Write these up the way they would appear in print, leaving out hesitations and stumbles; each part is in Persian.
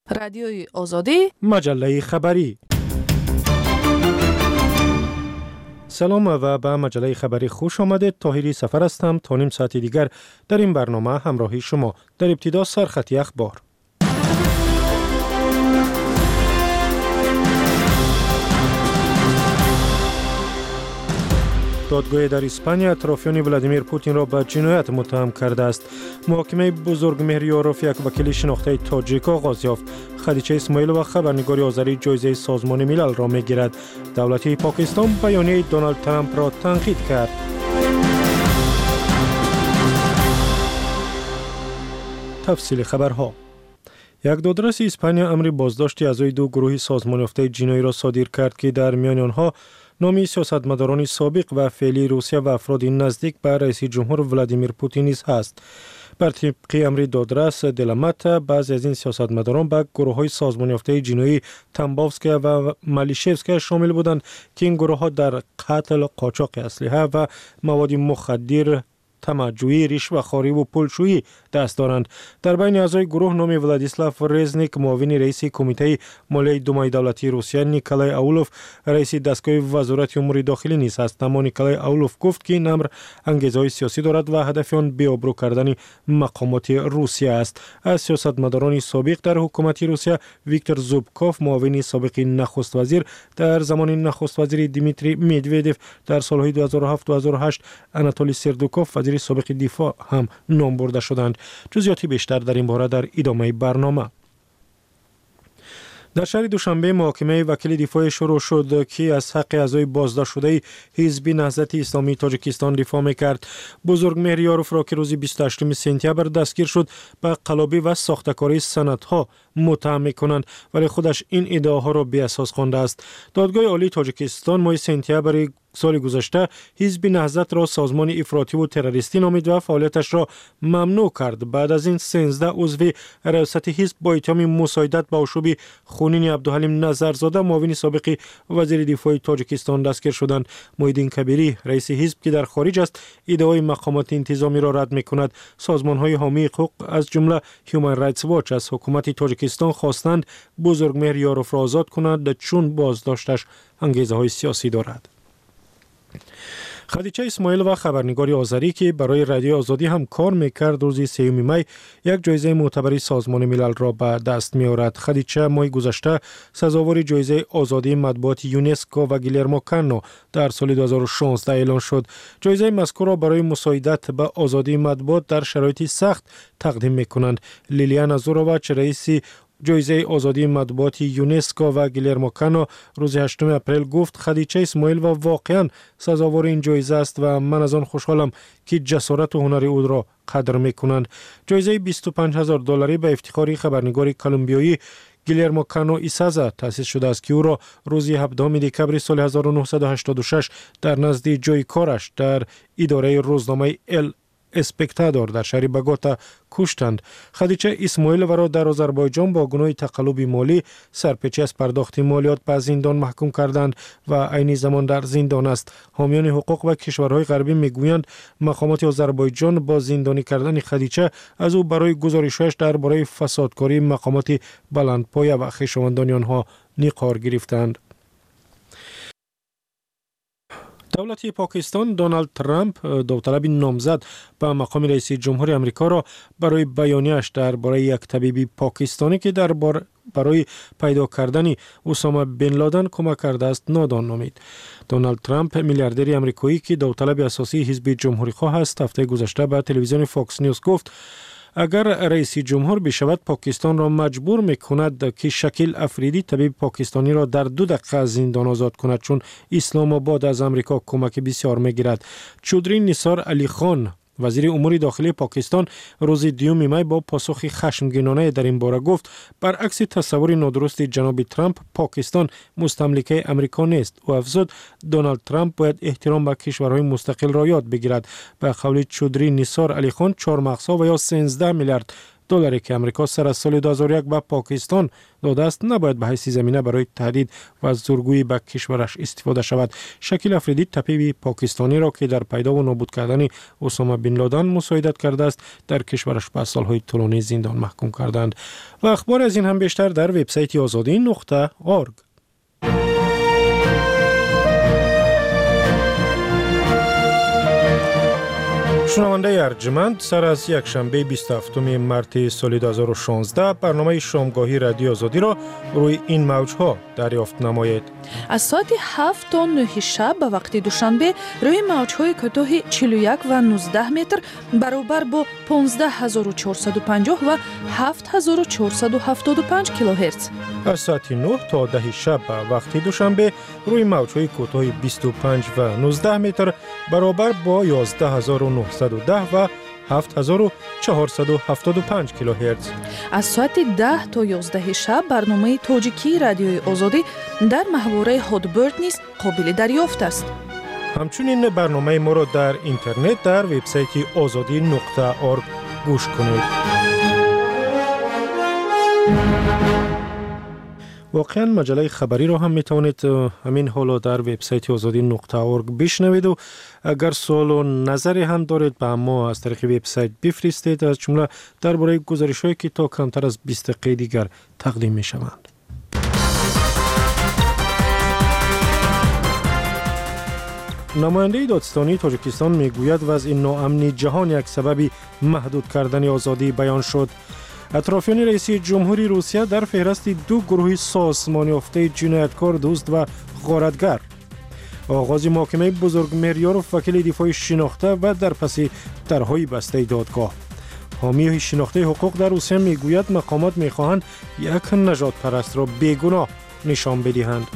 رادیوی آزادی، مجله خبری. سلام و به مجله خبری خوش آمدید. طاهری سفر هستم. تا نیم ساعت دیگر در این برنامه همراهی شما. در ابتدا سرخطی اخبار. دادگاه در اسپانیا اطرافیان ولادیمیر پوتین را به جنایت متهم کرده است. محاکمه بزرگمهریاروف یک وکیل شناخته تاجیک آغاز یافت. خدیجه اسماعیل و خبرنگار آذری جایزه سازمان ملل را می‌گیرد. دولت پاکستان بیانیه دونالد ترامپ را تنقید کرد. تفصیل خبرها. یک دادرس اسپانیا امر بازداشت اعضای دو گروه سازمان یافته جنایی را صادر کرد که در میان آنها نامی سیاستمداران سابق و فعلی روسیه و افراد نزدیک به رئیس جمهور ولادیمیر پوتین نیز است. بر طبق امر دادرس دلمت، بعضی از این سیاستمداران به گروه‌های سازمان یافته جنایی تنبافسکی و مالیشفسکی شامل بودند که این گروه‌ها در قتل، قاچاق اسلحه و مواد مخدر، تمجویی، رشوه‌خواری و پولشویی دست دارند. در بین اعضای گروه نام ولادیسلاف رزنیک، معاون رئیس کمیته مالی دومای دولتی روسیه، نیکولای اولوف رئیس دستگاه وزارت امور داخلی نیز است. اما نیکولای اولوف گفت که این امر انگیزه‌های سیاسی دارد و هدف آن بی‌آبرو کردن مقامات روسیه است. از سیاستمداران سابق در حکومت روسیه، ویکتور زوبکوف معاون سابق نخست وزیر در زمان نخست وزیر دیمیتری مدودف در سالهای 2007 و 2008، آناتولی سردوکوف وزیر سابق دفاع هم نام برده شدند. جزئیات بیشتر در این باره در ادامه برنامه. در شهر دوشنبه محاکمه وکیل دفاع شروع شد که از حق اعضای بازداشت شده حزب نهضت اسلامی تاجیکستان دفاع می‌کرد. بزرگمهریاروف را که روز 28 سپتامبر دستگیر شد به قلابی و ساختکاری سندها متهم می‌کنند، ولی خودش این ادعاها را بی اساس خوانده است. دادگاه عالی تاجیکستان ماه سپتامبر سال گذشته حزب نهضت را سازمان افراطی و تروریستی نامید و فعالیتش را ممنوع کرد. بعد از این 13 عضو ریاست حزب با اتهام مساعدت به آشوب خونین عبدالحلیم نظرزاده معاون سابق وزیر دفاع تاجیکستان دستگیر شدند. محیدین کبیری رئیس حزب که در خارج است ادعای مقامات انتظامی را رد می‌کند. سازمان‌های حامی حقوق از جمله هیومن رایتس واچ از حکومت تاجیکستان خواستند بزرگمهریاروف را آزاد کند چون بازداشتش انگیزه‌های سیاسی دارد. خدیجه اسماعیل و خبرنگار آذری که برای رادیو آزادی هم کار میکرد روز 3 می یک جایزه معتبر سازمان ملل را به دست می‌آورد. خدیجه ماه گذشته سزاوار جایزه آزادی مطبوعات یونسکو و گیلرمو کانو در سال 2016 اعلان شد. جایزه مذکور را برای مساعدت به آزادی مطبوعات در شرایط سخت تقدیم می‌کنند. لیلیانا زورووچ رئیس جایزه آزادی مطبوعات یونسکو و گیلرمو کانو روز 8 اپریل گفت خدیجه اسماعیل و واقعا سزاوار این جایزه است و من از آن خوشحالم که جسارت و هنر او را قدر می‌کنند. جایزه $25,000 به افتخار خبرنگار کلمبیایی گیلرمو کانو ایسازا تأسیس شده است که او را روز 17 دکمبر سال 1986 در نزد جای کارش در اداره روزنامه ال اسپکتادور در شهر بگوتا کشتند. خدیجه اسماعیل را در آذربایجان با گناه تقلب مالی سرپیچی از پرداخت مالیات به زندان محکوم کردند و عین زمان در زندان است. حامیان حقوق و کشورهای غربی میگویند مقامات آذربایجان با زندانی کردن خدیجه از او برای گزارش‌هایش درباره فسادکاری مقامات بلندپایه و خویشاوندان آنها نقار گرفتند. دولت پاکستان دونالد ترامپ داوطلب نامزد به مقام رئیس جمهور آمریکا را برای بیانیه‌اش درباره یک طبیب پاکستانی که برای پیدا کردن اسامه بن لادن کمک کرده است نادان نامید. دونالد ترامپ میلیاردر آمریکایی که داوطلب اساسی حزب جمهوری‌خواه است هفته گذشته به تلویزیون فاکس نیوز گفت اگر رئیس جمهور بشود پاکستان را مجبور میکند که شکیل افریدی طبیب پاکستانی را در 2 دقیقه از زندان آزاد کند چون اسلام آباد از آمریکا کمک بسیار میگیرد. چودری نثار علی خان وزیر امور داخلی پاکستان روز 2 می با پاسخ خشمگینانه در این باره گفت برعکس تصور نادرست جناب ترامپ پاکستان مستملکه آمریکا نیست و افزود دونالد ترامپ باید احترام به کشورهای مستقل را یاد بگیرد. به قول چودری نثار علی خان 4 مقصا و یا 13 میلیارد دلاری که آمریکا سر از سال 2001 به پاکستان داده است نباید به حیث زمینه برای تهدید و زورگویی به کشورش استفاده شود. شکیل افریدی طبیب پاکستانی را که در پیدا و نابود کردن اسامه بن لادن مساعدت کرده است در کشورش به سالهای طولانی زندان محکوم کردند. و اخبار از این هم بیشتر در وبسایت azadi.org. شنونده ارجمند، سر از یک شنبه 27 مارس سال 2016 برنامه شامگاهی رادیو آزادی را روی این موجها دریافت نمایید. از ساعت 7 تا 9 شب به وقت دوشنبه روی موجهای کوتاه 41 و 19 متر برابر با 15450 و 7475 کیلوهرتز. از ساعت 9 تا 10 شب به وقت دوشنبه روی موجهای کوتاه 25 و 19 متر برابر با 11910 و 7475 کیلوهرتز. از ساعت 10 تا 11 شب برنامه تاجیکی رادیوی آزادی در محوره هادبرد نیز قابل دریافت است. همچنین برنامه ما را در اینترنت در وبسایت azadi.org گوش کنید. واقعا مجله خبری را هم میتوانید همین حالا در وبسایت azadi.org بشنوید و اگر سوال و نظری هم دارید به ما از طریق وبسایت بفرستید، از جمله درباره گزارش‌هایی که تا کمتر از 20 دقیقه دیگر تقدیم میشوند. نماینده دادستانی تاجیکستان میگوید وضع ناامنی جهان یک سبب محدود کردن آزادی بیان شد. اطرافیان رئیس جمهوری روسیه در فهرست دو گروه سازمان یافته جنایتکار، دزد و غارتگر. آغاز محاکمه بزرگ میریارف وکیل دفاع شناخته و در پس درهای بسته دادگاه. حامی شناخته حقوق در روسیه میگوید مقامات میخواهند یک نژاد پرست را بیگناه نشان بدهند.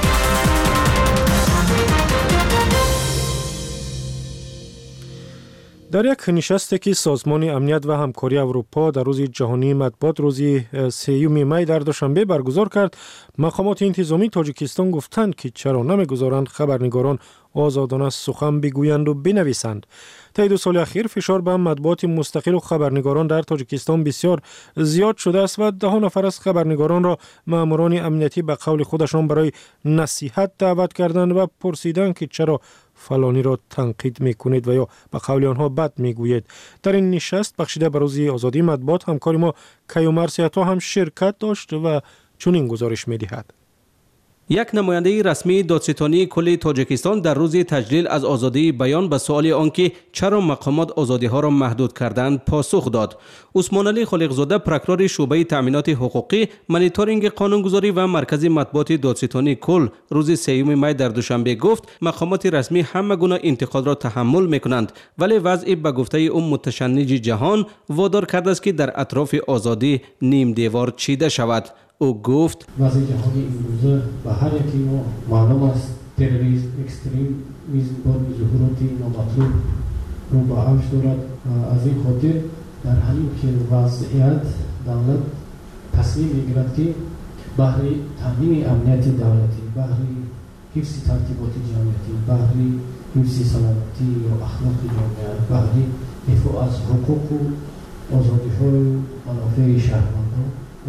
در یک نشستی که سازمان امنیت و همکاری اروپا در روز جهانی مطبوعات روز 3 می در دوشنبه برگزار کرد، مقامات انتظامی تاجیکستان گفتند که چرا نمیگذارند خبرنگاران آزادانه سخن بگویند و بنویسند. طی 2 سال اخیر فشار به مطبوعات مستقل و خبرنگاران در تاجیکستان بسیار زیاد شده است و 10 نفر از خبرنگاران را ماموران امنیتی به قول خودشان برای نصیحت دعوت کردند و پرسیدند که چرا فلانی را تنقید میکنید و یا به قول آنها بد میگویید. در این نشست بخشیده به روز آزادی مطبوعات همکار ما کیومرث عطا هم شرکت داشت و چنین گزارش میدهد. یک نماینده رسمی دادستانی کل تاجیکستان در روز تجلیل از آزادی بیان به سوال آنکه چرا مقامات آزادی ها را محدود کردند پاسخ داد. عثمان علی خالقزاده، پرکرور شعبه تامینات حقوقی، مانیتورینگ قانونگذاری و مرکز مطبوعات دادستانی کل روز 3 می در دوشنبه گفت مقامات رسمی همه گونه انتقاد را تحمل میکنند، ولی وضع به گفته او متشنج جهان وادار کرده است که در اطراف آزادی نیم دیوار چیده شود. او گفت وضع جهانی امروزه به هر یکی ما معلوم است تروریسم، اکستریمیسم با ظهوراتی نامطلوب رو به اوج دارد. از این خاطر در همین که وضعیت دولت تصمیم میگیرد که بهر تامین امنیت دولتی، بهر حفظ ترتیبات جمعیتی، بهر حفظ سلامتی و اخلاق جامعه، بهر دفاع از حقوق و آزادی‌های منافع شهروندان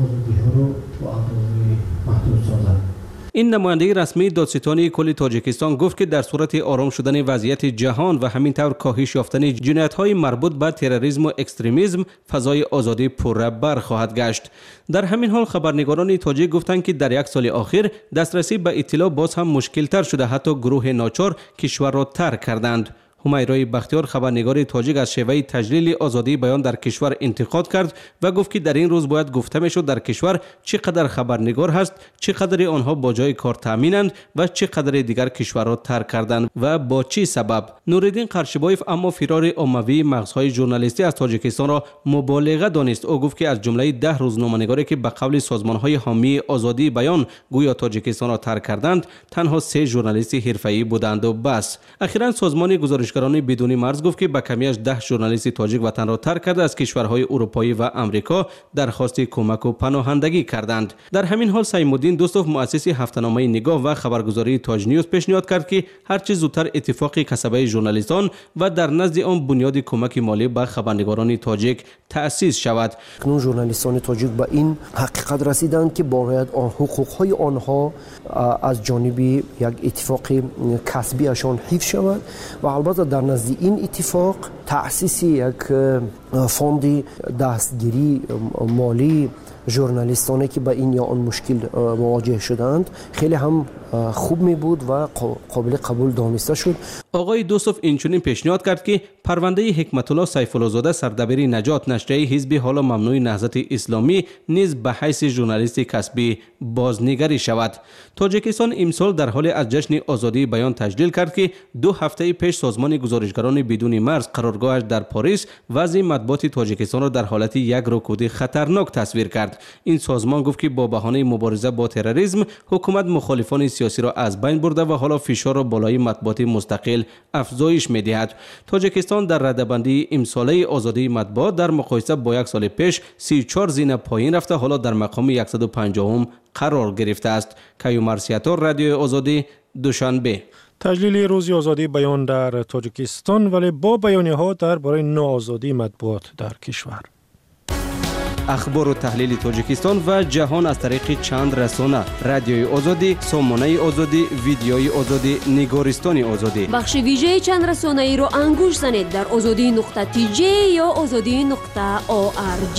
این نماینده رسمی دادستانی کل تاجیکستان گفت که در صورت آرام شدن وضعیت جهان و همینطور کاهش یافتن جنایت‌های مربوط به تروریسم و اکستریمیسم، فضای آزادی پررهبر خواهد گشت. در همین حال خبرنگاران تاجیک گفتند که در 1 سال اخیر دسترسی به اطلاع باز هم مشکل‌تر شده، حتی گروه ناچار کشور را ترک کردند. همیرای بختیار، خبرنگار تاجیک، از شیوه تجلیل آزادی بیان در کشور انتقاد کرد و گفت که در این روز باید گفته میشد در کشور چقدر خبرنگار هست، چقدر آنها با جای کار تامینند و چقدر دیگر کشور را ترک کردند و با چه سبب. نورالدین قرشبایف اما فرار عمومی مغزهای ژورنالیستی از تاجیکستان را مبالغه دانست. او گفت که از جمله 10 روزنامه‌نگاری که به قول سازمان‌های حامی آزادی بیان گویا تاجیکستان را ترک کردند، تنها 3 ژورنالیست حرفه‌ای بودند و بس. اخیراً سازمان گزارش گزارشگران بدون مرز گفت که به کمیش 10 ژورنالیست تاجیک وطن را ترک کرده از کشورهای اروپایی و آمریکا درخواست کمک و پناهندگی کردند. در همین حال سعیم الدین دوستوف مؤسس هفته‌نامه نگاه و خبرگزاری تاج نیوز پیشنهاد کرد که هرچه زودتر اتفاق کسبه ژورنالیستان و در نزد آن بنیاد کمک مالی به خبرنگاران تاجیک تأسیس شود. کنون ژورنالیستان تاجیک به این حقیقت رسیدند که باید حقوق‌های آنها از جانب یک اتفاق کسبیشان حفظ شود و البته در نزد این اتفاق تأسیس یک فوند دستگیری مالی ژورنالیستانی که به این یا آن مشکل مواجه شدند خیلی هم خوب می بود و قابل قبول دانسته شد. آقای دوستوف اینچنین پیشنهاد کرد که پرونده حکمت الله سیف الله زاده سردبیر نجات نشریه حزب حالا ممنوع نهضت اسلامی نیز به حیث ژورنالیست کسبی بازنگری شود. تاجیکستان امسال در حال از جشن آزادی بیان تجلیل کرد که 2 هفته پیش سازمان گزارشگران بدون مرز قرارگاهش در پاریس وضع مطبوعات تاجیکستان را در حالت یک رکود خطرناک تصویر کرد. این سازمان گفت که با بهانه مبارزه با تروریسم حکومت مخالفان سیاسی را از بین برده و حالا فشار را بالای مطبوعات مستقل افزایش می‌دهد. تاجیکستان در رده‌بندی امساله آزادی مطبوعات در مقایسه با یک سال پیش 34 زین پایین رفته، حالا در مقام 150م قرار گرفته است. کیومرث سیاتور، رادیو آزادی، دوشنبه. تجلیل روز آزادی بیان در تاجیکستان ولی با بیانیه‌ها درباره ناآزادی مطبوعات در کشور. اخبار و تحلیل تاجیکستان و جهان از طریق چند رسانه: رادیوی آزادی، سامانه آزادی، ویدیوی آزادی، نگارستان آزادی. بخش ویژه چند رسانه ای را انگوش زنید در azadi.tj یا azadi.org.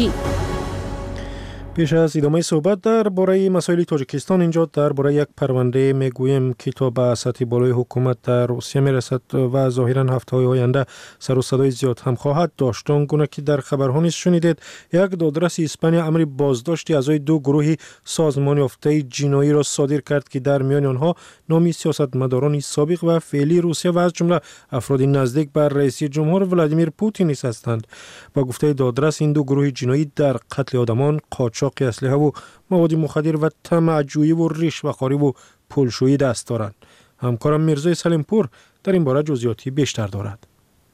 پیش از ادامه صحبت درباره مسائل تاجیکستان، اینجا درباره یک پرونده میگوییم که تا به سطح بالای حکومت در روسیه میرسد و ظاهرا هفته‌های آینده سر و صدای زیاد هم خواهد داشت. آنگونه که در خبرها نیز شنیدید، یک دادرس اسپانیا امر بازداشت اعضای 2 گروه سازمان یافته جنایی را صادر کرد که در میان آنها نام سیاستمداران سابق و فعلی روسیه و از جمله افراد نزدیک به رئیس جمهور ولادیمیر پوتین هستند. با گفته دادرس، این 2 گروه جنایی در قتل آدمان، قاچاق اسلحه و مواد مخدر و طمع‌جویی و رشوه‌خواری و پولشویی دست دارند. همکارم میرزای سلیمپور در این باره جزئیاتی بیشتر دارد.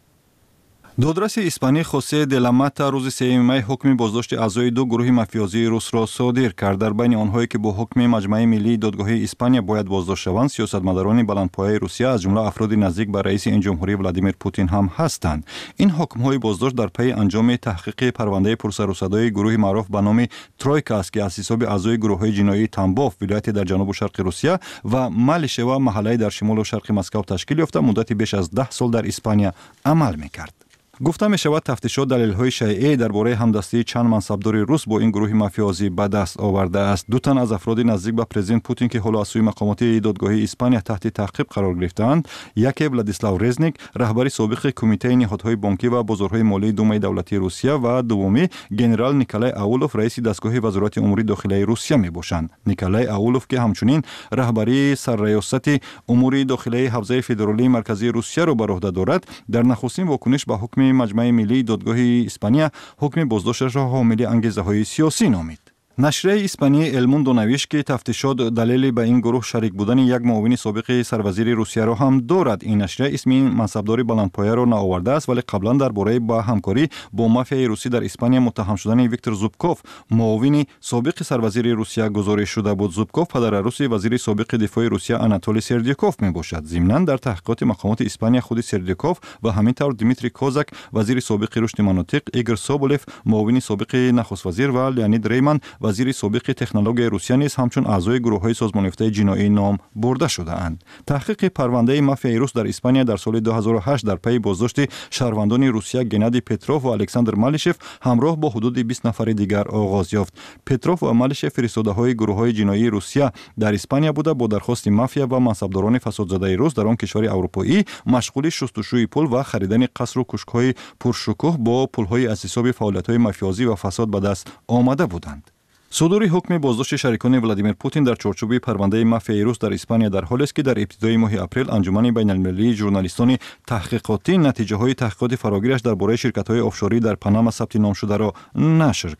دادرس اسپانی خوسه دلاماتا روز 3 می حکم بازداشت اعضای 2 گروه مافیازی روس را صادر کرد. در بین آنهایی که با حکم مجمع ملی دادگاه اسپانیا باید بازداشت شوند، سیاستمداران بلندپایه روسیه از جمله افراد نزدیک به رئیس این جمهوری ولادیمیر پوتین هم هستند. این حکم‌های بازداشت در پی انجام تحقیق پرونده پرسر و صدای گروه معروف به نام ترویکا است که از حساب اعضای گروه‌های جنایی تنباف ولایت در جنوب و شرق روسیه و مالشه و محله در شمال و شرق مسکو تشکیل یافته مدت بیش از 10 سال در اسپانیا عمل می‌کرد. گفته می شود تفتیشات دلایل‌های شایع درباره همدستی چند منصبدار روس با این گروه مافیازی به دست آورده است. 2 تن از افراد نزدیک به پرزیدنت پوتین که حالا از سوی مقامات دادگاه اسپانیا تحت تعقیب قرار گرفتند، یکی ولادیسلاو رزنیک، رهبر سابق کمیته نهادهای بانکی و بازارهای مالی دومای دولتی روسیه، و دومی گنرال نیکولای اولوف، رئیس دستگاه وزارت امور داخلی روسیه می باشند. نیکولای اولوف که همچنین رهبری سرریاست امور داخلی حوزه فدرالی مرکزی روسیه را بر عهده دارد، در نخستین واکنش به حکم مجمع ملی دادگاه اسپانیا حکم بازداشتش را حامل انگیزه‌های سیاسی نامید. نشریه اسپانی الموندو نوشت که تفتیشات دلیل به این گروه شریک بودن یک معاون سابق سروزیر روسیه را هم دارد. این نشریه اسم این منصبدار بلندپایه را نآورده است، ولی قبلا درباره با همکاری با مافیای روسی در اسپانیا متهم شدن ویکتور زوبکوف، معاون سابق سروزیر روسیه گزارش شده بود. زوبکوف پدر روسی وزیر سابق دفاع روسیه آناتولی سردیوکوف می باشد. ضمناً در تحقیقات مقامات اسپانیا خود سردیوکوف و همینطور دیمیتری کوزاک وزیر سابق رشد مناطق، ایگور سوبولف معاون سابق نخست وزیر و لیونید ریمن وزیر سابق تکنولوژی روسیه نیز همچون اعضای گروه‌های سازمان یافته جنایی نام برده شده‌اند. تحقیق پرونده مافیای روس در اسپانیا در سال 2008 در پی بازداشت شهروندان روسیه گنادی پتروف و الکساندر مالیشف همراه با حدود 20 نفر دیگر آغاز یافت. پتروف و مالیشف فرستاده‌های گروه‌های جنایی روسیه در اسپانیا بوده با درخواست مافیا و منصبداران فسادزده روس در آن کشور اروپایی مشغول شستشوی پول و خریدن قصر و کوشک‌های پرشکوه با پول‌های از حساب فعالیت‌های مافیازی و فساد به دست آمده بودند. صدور حکم بازداشت شریکان ولادیمیر پوتین در چارچوب پرونده مافیای روس در اسپانیا در حالی است که در ابتدای ماه اپریل انجمن بین‌المللی ژورنالیستان تحقیقاتی نتیجه‌های تحقیقات فراگیرش درباره شرکت‌های آفشوری در پاناما ثبت نام شده را نشر کرد.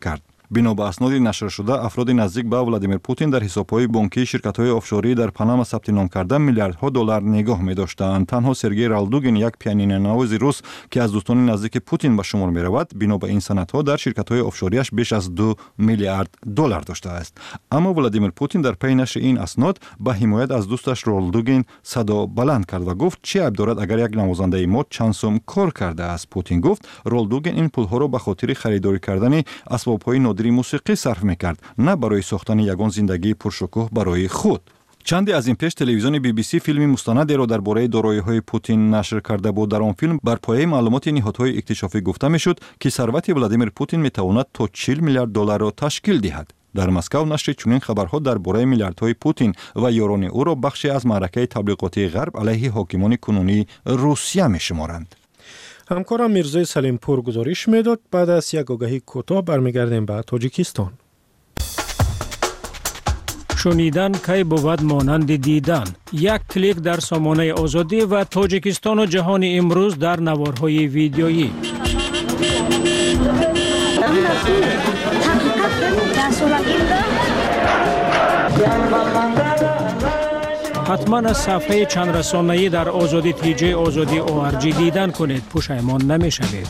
бино ба асноди нашршуда афроди наздик ба Владимир Путин дар ҳисобҳои бонкии ширкатҳои офшорӣ дар Панама сабти ном карда миллиардҳо доллар нигоҳ медоштаанд. Танҳо Сергей Ралдугин, як пианинонавози рус, ки аз дӯстони наздики Путин ба шумор меравад, бино ба ин санадҳо дар ширкатҳои офшориаш беш аз 2 миллиард доллар доштааст. аммо Владимир Путин дар пайи нашри ин аснод ба ҳимоят аз дӯсташ Ралдугин садо баланд кард ва гуфт, чӣ айб дорад агар як навозандаи мо чанд сум кор кардааст. Путин гуфт, Ралдугин ин пулҳоро ба хотири харидорӣ кардани асбобҳои нодири мусиқӣ сарф мекард, на барои сохтани ягон зиндагии пуршукӯҳ барои худ. чанде аз ин пеш телевизиони BBC филми мустанадеро дар бораи дороиҳои Путин нашр карда буд. Дар он филм бар пояи маълумоти ниҳодҳои иктишофӣ гуфта мешуд, ки сарвати Владимир Путин метавонад то 40 миллиард долларро ташкил диҳад. дар Москав нашри чунин хабарҳо дар бораи миллиардҳои Путин ва ёрони ӯро бахше аз маъракаи таблиғотии ғарб алайҳи ҳокимони кунунии Русия мешуморанд. ҳамкорам Мирзои Салимпур гузориш медод. баъд аз як огаҳӣ кӯтоҳ бармегардем ба Тоҷикистон. шунидан кай бувад монанди дидан. Як клик дар сомонаи озодӣ ва Тоҷикистону ҷаҳони имрӯз дар наворҳои видеоӣ. ҳатман аз сафҳаи чандрасонаӣ дар озодӣ тиҷаи озодӣ ORG дидан кунед. пушаймон намешавед.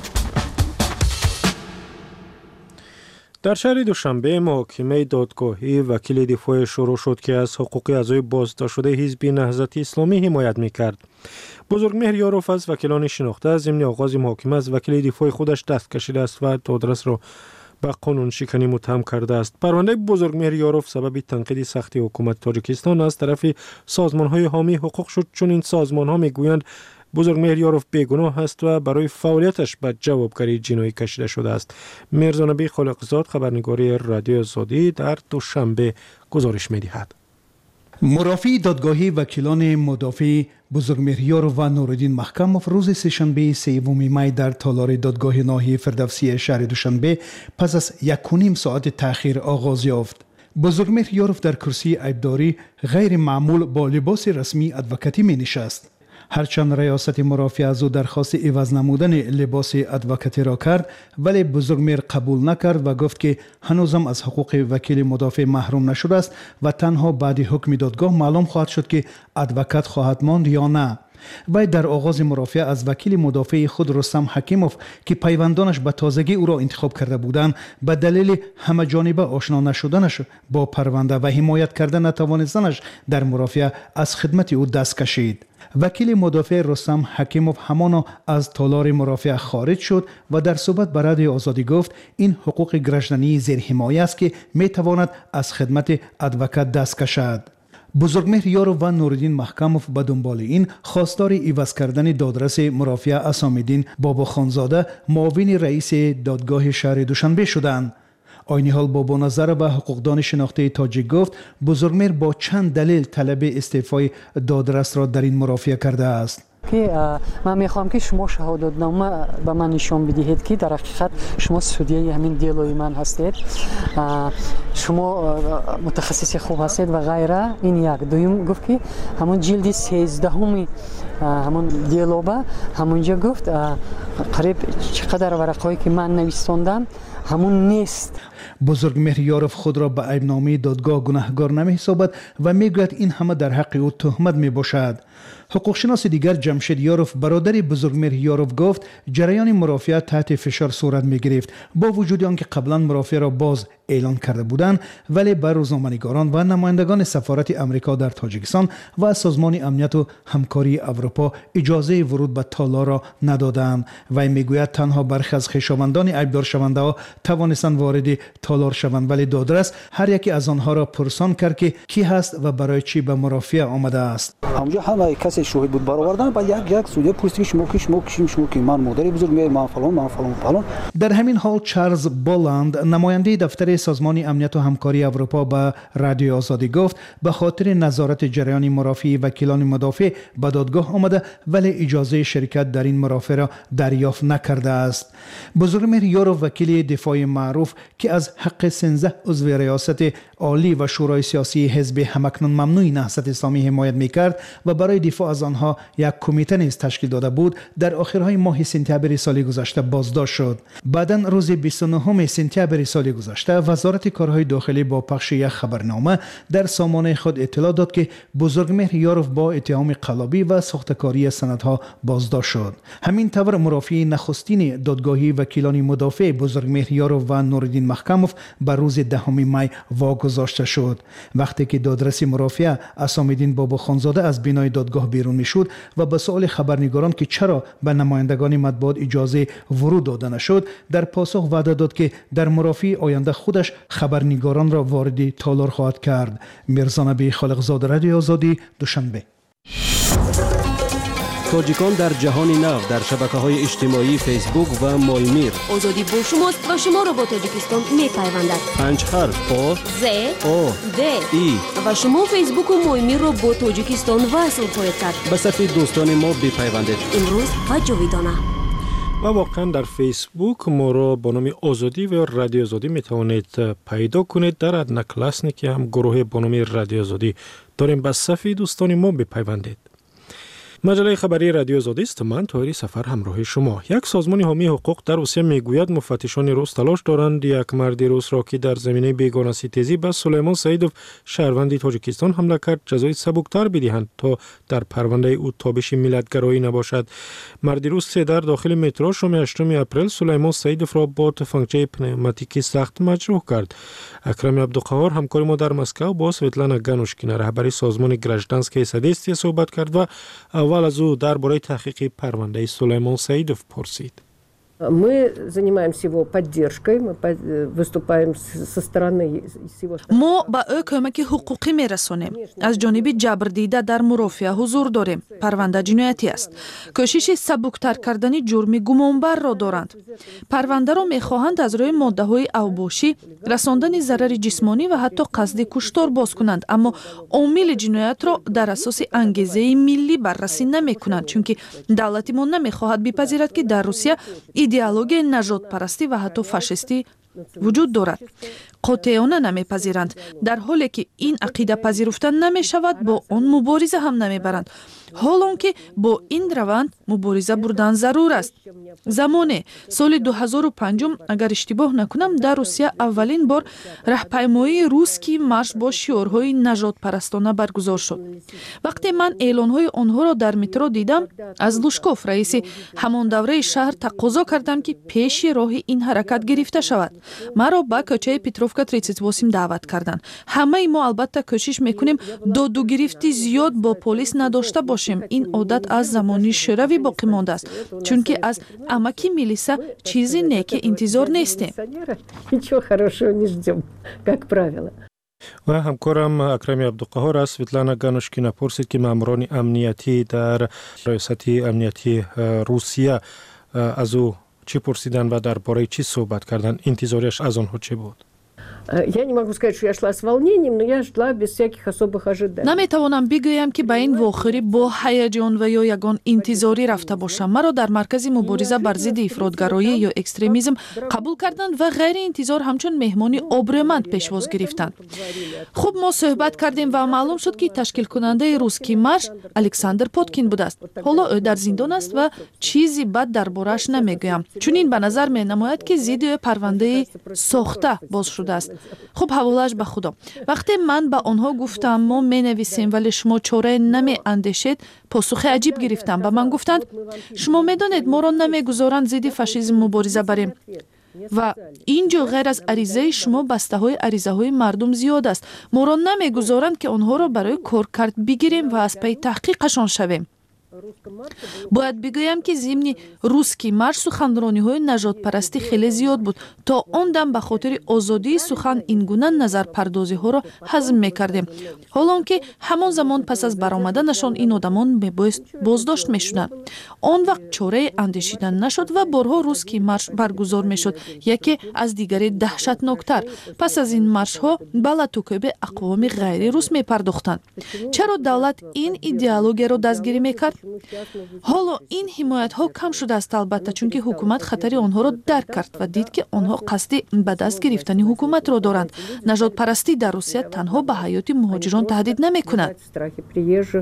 дар шаҳри Душанбе муҳокимаи додгоҳӣ вакили дифоъ шурӯъ шуд, ки аз ҳуқуқи аъзои боздоштшудаи ҳизби наҳзати исломӣ ҳимоят мекард. бузургмеҳр Ёров аз вакилони шинохта зимни оғози муҳокима аз вакили дифоъи худаш даст кашидааст ва додрасро ба қонуншиканӣ муттаҳам кардааст. парвандаи бузургмеҳр Ёров сабаби танқиди сахти ҳукумати Тоҷикистон аз тарафи созмонҳои ҳомии ҳуқуқ шуд, чун ин созмонҳо мегӯянд бузургмеҳр Ёров бегуноҳ аст ва барои фаъолияташ ба ҷавобгарии ҷиноӣ кашида шудааст. Мирзонабӣ Холиқзод, хабарнигори Радиои Озодӣ, дар Душанбе гузориш медиҳад. мурофии додгоҳи вакилони мудофии бузургмеҳр Ёров ва Нуриддин Маҳкамов рӯзи сешанбеи 3 май дар толори додгоҳи ноҳияи Фирдавсии шаҳри Душанбе пас аз 1.5 соати таъхир оғоз ёфт. бузургмеҳр Ёров дар курсии айбдорӣ ғайримаъмул бо либоси расмии адвокатӣ менишаст. ҳарчанд раёсати мурофиа аз ӯ дархости иваз намудани либоси адвокатиро кард, вале бузургмеҳр қабул накард ва гуфт, ки ҳанӯзам аз ҳуқуқи вакили мудофиъ маҳрум нашудааст ва танҳо баъди ҳукми додгоҳ маълум хоҳад шуд, ки адвокат хоҳад монд ё на. вай дар оғози мурофиа аз вакили мудофиъи худ Рустам Ҳакимов, ки пайвандонаш ба тозагӣ ӯро интихоб карда буданд, ба далели ҳамаҷониба ошно нашуданаш бо парванда ва ҳимоят карда натавонистанаш дар мурофиа аз хидмати ӯ даст кашид. вакили мудофиъ Рустам Ҳакимов ҳамоно аз толори мурофиа хориҷ шуд ва дар суҳбат ба Радиои Озодӣ гуфт, ин ҳуқуқи граждании зерҳимоя аст, ки метавонад аз хидмати адвокат даст кашад. бузургмеҳр Ёров ва Нуриддин Маҳкамов ба дунболи ин хостори иваз кардани додраси мурофиа Асомиддин Бобохонзода муовини раиси додгоҳи шаҳри Душанбе шуданд. Ойниҳол Бобоназарова, ҳуқуқдони шинохтаи тоҷик, гуфт бузургмеҳр бо чанд далел талаби истеъфои додрасро дар ин мурофиа кардааст. ман мехоҳам ки шумо шаҳодатнома ба ман нишон бидиҳед, ки дар ҳақиқат шумо судяи ҳамин делои ман ҳастед, шумо мутахассиси хуб ҳастед ва ғайра. ин як. дуюм гуфт, ки ҳамон ҷилди 13 ҳамон делоба ҳамонҷа гуфт қариб чӣ қадар варақҳое ки ман навистондам ҳамон нест. бузургмеҳр Ёров худро ба айбномаи додгоҳ гунаҳгор намеҳисобад ва мегӯяд ин ҳама дар ҳаққи ӯ тӯҳмат мебошад. ҳуқуқшиноси дигар Ҷамшед Ёров, бародари бузургмеҳр Ёров, гуфт ҷараёни мурофиа таҳти фишор сурат мегирифт. бо вуҷуди он ки қаблан мурофиаро боз эълон карда буданд, вале ба рӯзноманигорон ва намояндагони сафорати Амрико дар Тоҷикистон ва Созмони амнияту ҳамкории Аврупо иҷозаи вуруд ба толорро надоданд. вай мегӯяд танҳо бархе аз хешовандони айбдоршавандаҳо тавонистанд вориди толор шаванд, вале додрас ҳар яке аз онҳоро пурсон кард, ки кӣ ҳаст ва барои чӣ ба мурофиа омадааст. ҳамҷо ҳама касе шоҳид буд баровардан ба як судя пурсид, ки шумо ки ман модари бузургмеҳр, ман фалон. дар ҳамин ҳол Чарлз Боланд, намояндаи дафтари Созмони амнияту ҳамкории Аврупо, ба Радиои Озодӣ гуфт, ба хотири назорати ҷараёни мурофиӣ вакилони мудофиъ ба додгоҳ омада, вале иҷозаи ширкат дар ин мурофиаро дарёфт накардааст. бузургмеҳр Ёров, вакили дифоъи маъруф, ки аз ҳаққи 13 узви раёсати олӣ ва шӯрои сиёсии ҳизби ҳамакнун мамнӯи наҳзати исломӣ ҳимоят мекард ва барои برای دفاع از آنها یک کمیته نیز تشکیل داده بود در آخرهای ماه سپتامبر سال گذشته بازداشت شد. بعداً روز 29 سپتامبر سال گذشته وزارت کارهای داخلی با پخش یک خبرنامه در سامانه خود اطلاع داد که بزرگمهر یاروف با اتهام قلابی و ساختکاری سندها بازداشت شد. همین طور مرافعه نخستین دادگاهی وکیلان مدافع بزرگمهر یاروف و نورالدین مخکموف بر روز 10 می واگذاشته شد. وقتی که دادرسی مرافعه اسام‌الدین بابا خانزاده از بینای دادگاه بیرون میشد و به سوال خبرنگاران که چرا به نمایندگان مطبوعات اجازه ورود داده نشد، در پاسخ وعده داد که در مرافعه آینده خودش خبرنگاران را وارد تالار خواهد کرد. میرزا نبی خالقزاده، رادیو آزادی، دوشنبه. تاجیکان در جهان نو در شبکه‌های اجتماعی فیسبوک و مایمیر. آزادی با شماست و شما را با تاجیکستان می‌پیوندد. 5 حرف آ ز او د ای و شما فیسبوک و مایمیر را با تاجیکستان وصل خواهید کرد. به صفحه دوستان ما بپیوندید. امروز و جاویدانه. و واقعا در فیسبوک ما را با نام آزادی و رادیو آزادی می توانید پیدا کنید. در ادنا کلاسنیکی هم گروه با نام رادیو آزادی داریم. به صفحه دوستان ما بپیوندید. مجله خبری رادیو آزادی است. من طاهری سفر همراه شما. یک سازمان حامی حقوق در روسیه میگوید مفتشان روس تلاش دارند یک مرد روس را که در زمینه بیگانه‌ستیزی به سلیمان سعیدوف شهروند تاجیکستان حمله کرد جزای سبکتر بدهند تا در پرونده او تابش ملت‌گرایی نباشد. مرد روس در داخل مترو شام 8 اپریل سلیمان سعیدوف را با تفنگچه پنوماتیکی سخت مجروح کرد. اکرم عبدالقهار همکار ما در مسکو با سویتلانا گانوشکینا رهبر سازمان گراژدانسکی سادیستی صحبت کرد و اول از او درباره تحقیق پرونده سلیمان سعیدوف پرسید. Мы занимаемся его поддержкой, мы выступаем со стороны его. ما با او کمک حقوقی میرسونیم. از جانب جبردیده در مرافعه حضور داریم. پرونده جنایتی است. کوشش سبکتر کردن جرم گمانبر را دارند. پرونده را میخواهند از روی ماده های اوباشی، رساندن ضرر جسمانی و حتی قصد کشتار باز کنند، اما عامل جنایت را در اساس انگیزه ملی بررسی نمیکنند، چون که دولت ما نمیخواهد بپذیرد که در روسیه ایدئولوژی نژاد پرستی و حتی فاشیستی وجود دارد. قاطعانه نمیپذیرند. در حالی که این عقیده پذیرفته نمی شود با آن مبارزه هم نمیبرند. حالان که با این روند مبارزه بردن ضرور است. زمان سال 2005 اگر اشتباه نکنم در روسیه اولین بار راهپیمایی روسکی مارش با شعارهای نژاد پرستانه برگزار شد. وقتی من اعلانهای آنها را در مترو دیدم، از لوشکوف رئیس همان دوره شهر تقاضا کردم که پیش راه این حرکت گرفته شود. مرا به کوچه پتروفکا 38 دعوت کردند. همه ما البته کوشش میکنیم دادو گرفتی زیاد با پلیس نداشته باشیم. این عادت از زمانی شوروی باقی مانده است، چون که از اماکی میلیسا چیزی نیکی انتظار نیستیم. و همکارم اکرم عبدالقهار است. سویتلانا گانوشکینا پرسید که ماموران امنیتی در ریاست امنیتی روسیه از او چی پرسیدن و درباره چی صحبت کردن؟ انتظارش از آنها چه بود؟ Я не могу сказать, что я шла с волнением, но я шла без всяких особых ожиданий. نمیتوانم بگویم که به این واخری با هیجان و یا یگان انتظاری رفته باشم. مرا در مرکز مبارزه بر ضد افراطگرایی یا اکستریمیسم قبول کردند و غیر انتظار همچون مهمانی ابرومند پیشواز گرفتند. خوب ما صحبت کردیم و معلوم شد که تشکیل کننده روسکی مارش الکساندر پوتکین بوده است. حالا او در زندان است و چیزی بد دربارش نمیگویم، چون این به نظر می نماید که ضد پرونده ساخته باز شده است. خب حوالش به خدا. وقتی من به آنها گفتم ما می نویسیم ولی شما چاره نمی اندیشید، پاسخ عجیب گرفتم. به من گفتند شما می دانید ما را نمی گذارند ضد فاشیسم مبارزه بریم و اینجا غیر از عریضه شما بسته های عریضه های مردم زیاد است. ما را نمی گذارند که آنها را برای کار کرد بگیریم و از پی تحقیقشان شویم. باید بگویم که ضمن روسکی مارش سخنرانی های نژاد پرستی خیلی زیاد بود. تا آن دم به خاطر آزادی سخن این گونه نظر پردازی ها را هضم میکردیم، حالان که همان زمان پس از برآمدنشان این آدمان بازداشت میشدند. آن وقت چاره اندیشیدن نشد و بارها روسکی مارش برگزار میشد، یکی از دیگری دهشتناکتر. پس از این مارش ها بلاتوکوب اقوام غیر روس میپرداختند. چرا دولت این ایدئولوژی را دستگیری میکرد؟ حالا این حمایت ها کم شده است، البته چون که حکومت خطر آنها را درک کرد و دید که آنها قصد به دست گرفتن حکومت را دارند. نژاد پرستی در روسیه تنها به حیات مهاجران تهدید نمی کند.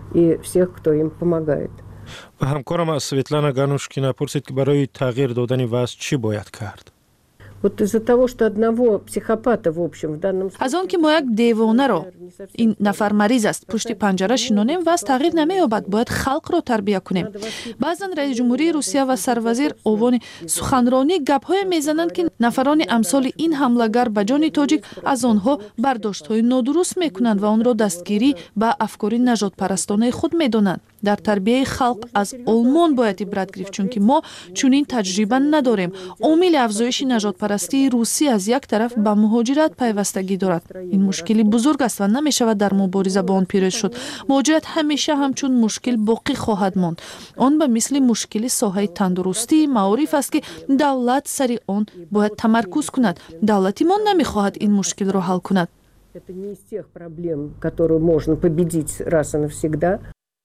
и всех, кто им помогает. و همکارم از سویتلانا گانوشکینا پرسید که برای تغییر دادن وضع چی باید کرد؟ Вот из-за того, что одного психопата, в общем, в данном случае... از آن که ما یک دیوانه را این نفر مریض است پشت پنجره شنانیم و تغییر نمی‌یابد باید خلق را تربیت کنیم. بعضن رئیس جمهوری روسیه و سروزیر اوان سخنرانی گپ‌های میزنند که نفران امثال این حمله‌گر به جان تاجیک از آنها برداشت‌های نادرست میکنند و آن را دستگیری به افکار نژاد پرستانه خود میدانند. در تربیه خلق از آلمان باید عبرت گرفت چون که ما چنین تجربه نداریم. عامل افزایش نژاد پرستی روسی از یک طرف به مهاجرت پیوستگی دارد. این مشکلی بزرگ است و نمی‌شود در مبارزه با آن پیروز شد. مهاجرت همیشه همچون مشکل باقی خواهد ماند. آن به مثل مشکل ساحه تندرستی معروف است که دولت سر آن باید تمرکز کند. دولتی ما نمی‌خواهد این مشکل را حل کند. Это не из тех проблем, которые можно победить раз и навсегда.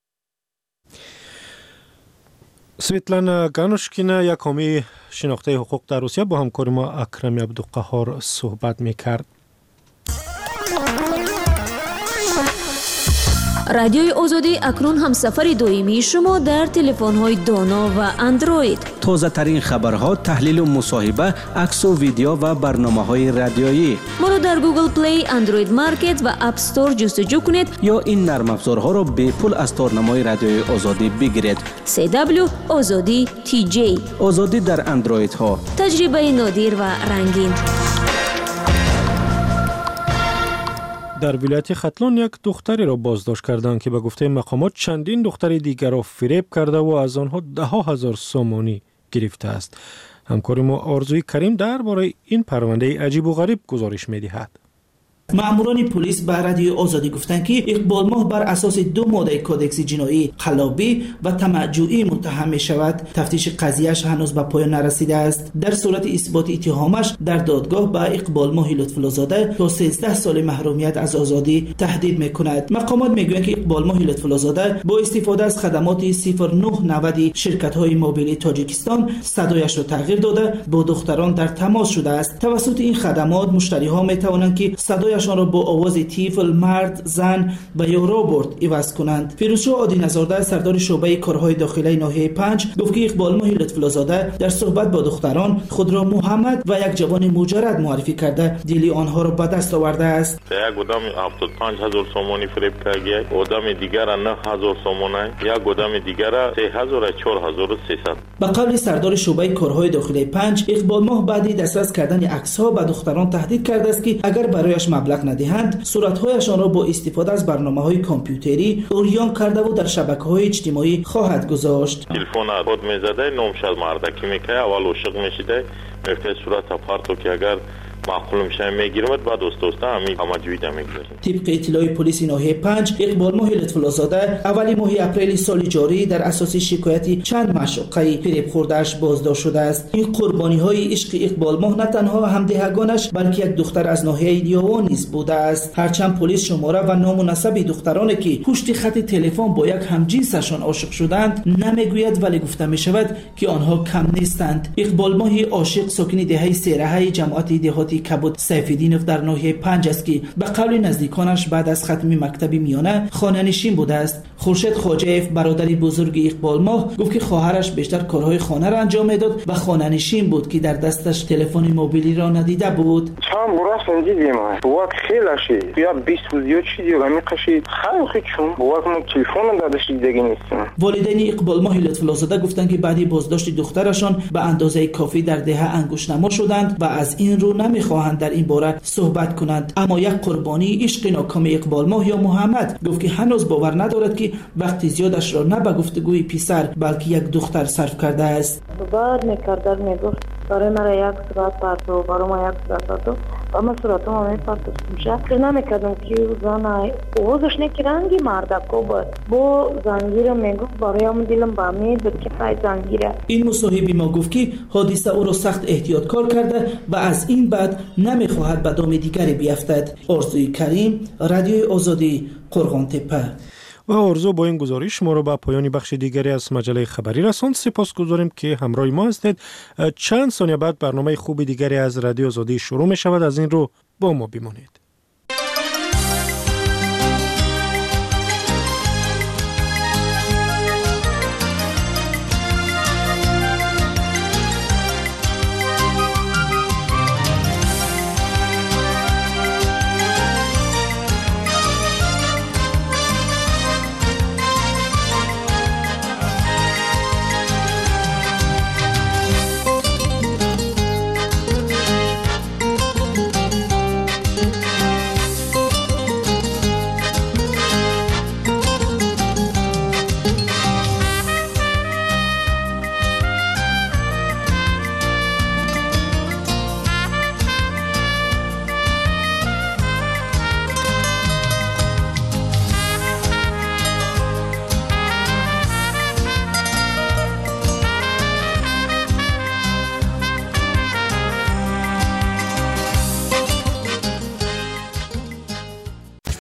سویتلانا گانوشکینا یک حامی شناخته حقوق در روسیه با همکار ما اکرم عبدالقهار صحبت میکرد. رادیوی آزادی اکنون هم سفر دائمی شما در تلفن‌های دانا و اندروید. تازه ترین خبرها، تحلیل و مصاحبه، عکس و ویدیو و برنامه‌های رادیویی. ما را در گوگل پلی، اندروید مارکت و اپ استور جستجو کنید یا این نرم افزارها را به پول از تارنمای رادیوی آزادی بگیرید. CW آزادی TJ آزادی در اندروید ها. تجربه نادر و رنگین. در ولایت ختلان یک دختری را بازداشت کردند که به گفته مقامات چندین دختر دیگر را فریب کرده و از آنها 10,000 سومانی گرفته است. همکار ما آرزوی کریم درباره این پرونده عجیب و غریب گزارش می‌دهد. ماموران پلیس به رادیو آزادی گفتند که اقبال ماه بر اساس 2 ماده کودکس جنایی قلابی و طمع‌جویی متهم می شود. تفتیش قضیهش هنوز به پایان نرسیده است. در صورت اثبات اتهامش در دادگاه به اقبال ماه لطف‌الله‌زاده تا 13 سال محرومیت از آزادی تهدید می کند. مقامات می گویند که اقبال ماه لطف‌الله‌زاده با استفاده از خدمات 0990 شرکت‌های موبیل تاجیکستان صدایش را تغییر داده با دختران در تماس شده است. توسط این خدمات مشتری‌ها می توانند که صدایشان را با آواز طفل، مرد، زن و یا رابرت عوض کنند. فیروزشاه عادی نزارده سردار شعبه کارهای داخلی ناحیه 5 گفت که اقبال ماه لطف‌الله‌زاده در صحبت با دختران خود را محمد و یک جوان مجرد معرفی کرده دل آنها را به دست آورده است. یک آدم 75,000 سومانی فریب کرده، آدم دیگر 9,000 سومانی، یک آدم دیگر 3,000 و 4,300. به قول سردار شعبه کارهای داخلی 5 اقبال ماه بعد دسترس کردن عکس‌ها به دختران تهدید کرده است که اگر برایش مبلغ ندهند صورت‌هایشان را با استفاده از برنامه‌های کامپیوتری اوریان کرده و در شبکه‌های اجتماعی خواهد گذاشت. تلفن خود می‌زده، نامشد مردکی می‌کنه، اول عاشق می‌شده، می‌فته صورت پارتو که اگر معقول میشه میگیرد بعد دوستا همین همجویده میگذاریم. طبق اطلاع پلیس ناحیه 5 اقبال ماه لطف‌الله‌زاده اولی ماه اپریل سال جاری در اساس شکایتی چند مشوقه فریب خورده‌اش بازداشت شده است. این قربانی‌های عشق اقبال ماه نه تنها همدهگانش بلکه یک دختر از ناحیه دیوان نیز بوده است. هرچند پلیس شماره و نام و نسب دخترانی که پشت خط تلفن با یک همجنسشان عاشق شدند نمیگوید، ولی گفته میشود که آنها کم نیستند. اقبال ماه عاشق ساکن دهه سیره‌ای جماعت دهاتی کبود سیف‌الدینوف در ناحیه 5 است که به قول نزدیکانش بعد از ختم مکتب میانه خانه‌نشین بوده است. خورشید خواجه‌اف برادر بزرگ اقبال ماه گفت که خواهرش بیشتر کارهای خانه را انجام میداد و خانه‌نشین بود که در دستش تلفن موبیلی را ندیده بود. چند برای دیدیم وقت خیلی شد یا 20 روز چی دیگه می‌کشید خیلی چون وقت ما تلفن دادش دیگه نیستیم. والدین اقبال ماه لطف‌الله‌زاده گفتند که بعد بازداشت دخترشان به اندازه کافی در دهه انگشت‌نما شدند و از این رو نمی‌خواهند در این باره صحبت کنند. اما یک قربانی عشق ناکام اقبال ماه یا محمد گفت که هنوز باور ندارد که وقتی زیادش را نه به گفتگوی پسر بلکه یک دختر صرف کرده است. بعد می‌کرد میگفت برای مرا یک صورت پرتو برای ما یک صورت پرتو و من صورتم همه پرتو میشه فکر نمی‌کردم که زن اوزش نکی رنگی مردکو بود با زنگیر میگفت برایم دلم با امید بود که پای زنگیره. این مصاحبه ما گفت که حادثه او را سخت احتیاطکار کرده و از این بعد نمیخواهد به دام دیگری بیفتد. آرزوی کریم، رادیوی آزادی، قرغان تپه. و آرزو با این گزارش ما را به پایان بخش دیگری از مجله خبری رساند. سپاسگزاریم که همراه ما هستید. چند ثانیه بعد برنامه خوب دیگری از رادیو آزادی شروع می شود. از این رو با ما بمانید.